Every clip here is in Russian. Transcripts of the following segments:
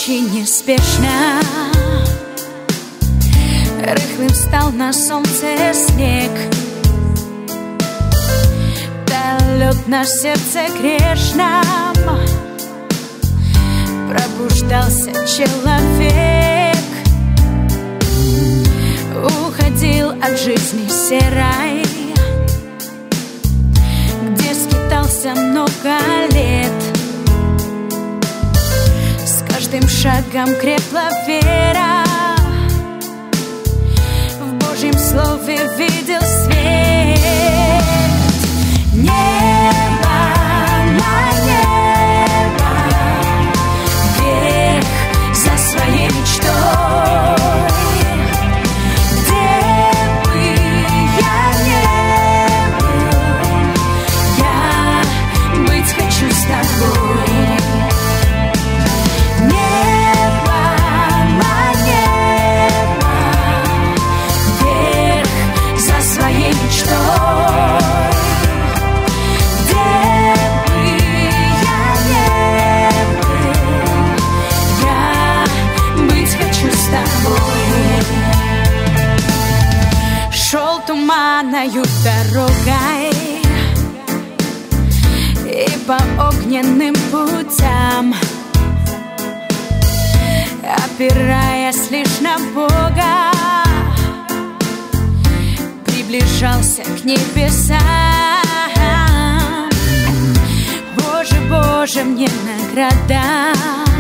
очень неспешно. Рыхлым стал на солнце снег, таял лед на сердце грешном. Пробуждался человек, уходил от жизни серой, где скитался много лет. С каждым шагом крепла вера, в Божьем слове видел свет. Небо на небо, вверх за своей мечтой. Где бы я ни был, я быть хочу с тобой. Небо на небо, вверх за своей мечтой. Шел туманною дорогой и по огненным путям, опираясь лишь на Бога, приближался к небесам. Боже, Боже, мне награда,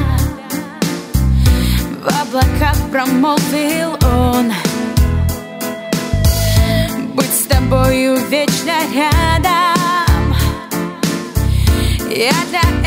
в облаках промолвил Он. Быть с тобою вечно рядом, я для